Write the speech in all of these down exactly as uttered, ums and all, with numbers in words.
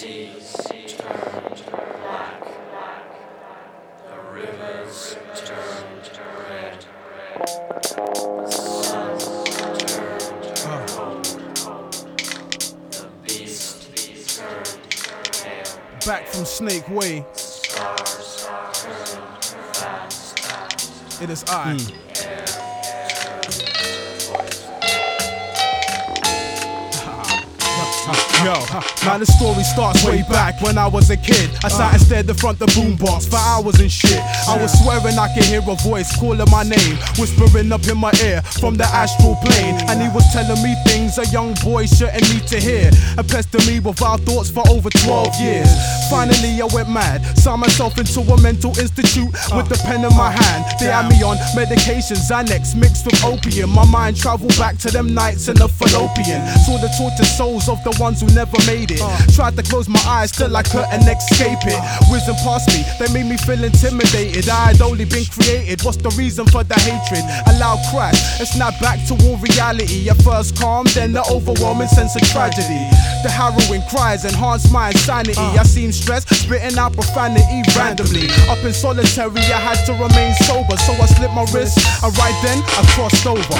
seas turned black, the rivers turned red, the sun turned cold, the beast turned pale. Back from Snake Way, Stars turned fast. it is I. Mm. Yo, now the story starts way back when I was a kid. I sat and stared in front the boombox for hours and shit. I was swearing I could hear a voice calling my name, whispering up in my ear from the astral plane. And he was telling me things a young boy shouldn't need to hear, and pestering me with wild thoughts for over twelve years. Finally I went mad, saw myself into a mental institute with the pen in my hand. They had me on medication, Xanax mixed with opium. My mind traveled back to them nights in the fallopian. Saw the tortured souls of the ones who never made it. Tried to close my eyes till I couldn't escape it. Whizzing past me, they made me feel intimidated. I had only been created, what's the reason for the hatred? A loud crash, and snap back toward reality. At first calm, then the overwhelming sense of tragedy. The harrowing cries enhanced my insanity. I seemed stressed, spitting out profanity randomly. Up in solitary, I had to remain sober, so I slipped my wrist, and right then I crossed over.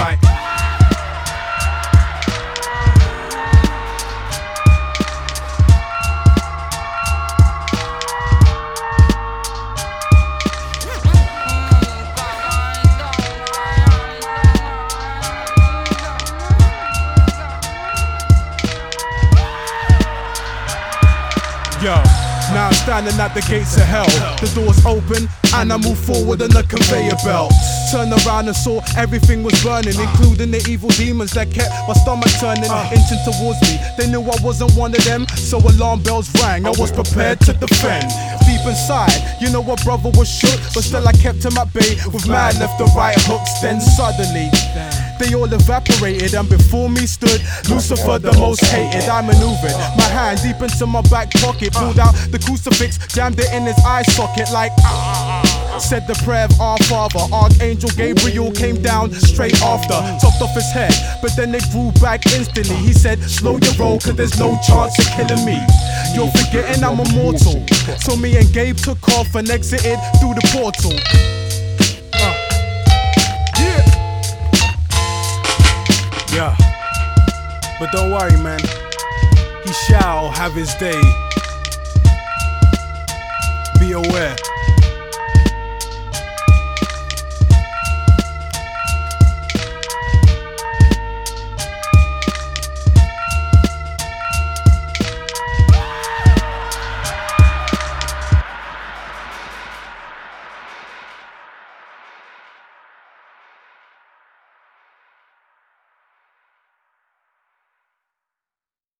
Yo, now I'm standing at the gates of hell. The doors open and I move forward on the conveyor belt. Turned around and saw everything was burning, including the evil demons that kept my stomach turning, inching towards me. They knew I wasn't one of them, so alarm bells rang. I was prepared to defend. Deep inside, you know what brother was shook, but still I kept him at bay with mad left and right hooks. Then suddenly they all evaporated, and before me stood Lucifer, the most hated. I maneuvered my hand deep into my back pocket, pulled out the crucifix, jammed it in his eye socket like ah. Said the prayer of our Father. Archangel Gabriel came down straight after, chopped off his head, but then it grew back instantly. He said, slow your roll, cause there's no chance of killing me. You're forgetting I'm immortal. So me and Gabe took off and exited through the portal. Yeah, but don't worry, man. He shall have his day. Be aware.